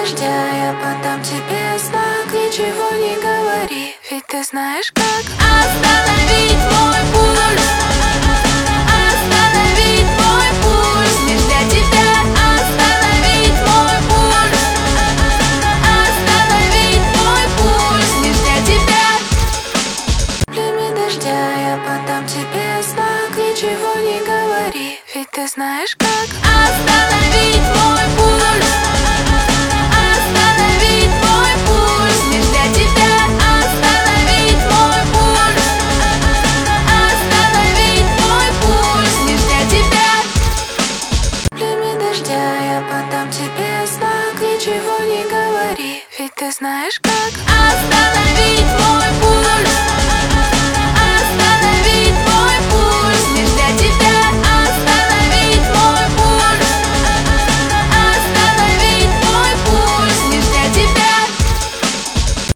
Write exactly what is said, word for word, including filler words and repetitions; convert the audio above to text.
дождя я подам тебе знак. Ничего не говори, ведь ты знаешь как остановить мой пульс. Остановить мой пульс, лишь для тебя. Остановить мой пульс. Остановить мой пульс, лишь для тебя. Время дождя я подам тебе знак. Ничего не говори, ведь ты знаешь как остановить мой пульс. Остановить мой пульс, лишь для тебя. Остановить мой пульс. Остановить мой пульс, лишь для тебя. Время дождя я подам тебе знак. Ничего не говори, ведь ты знаешь как остановить мой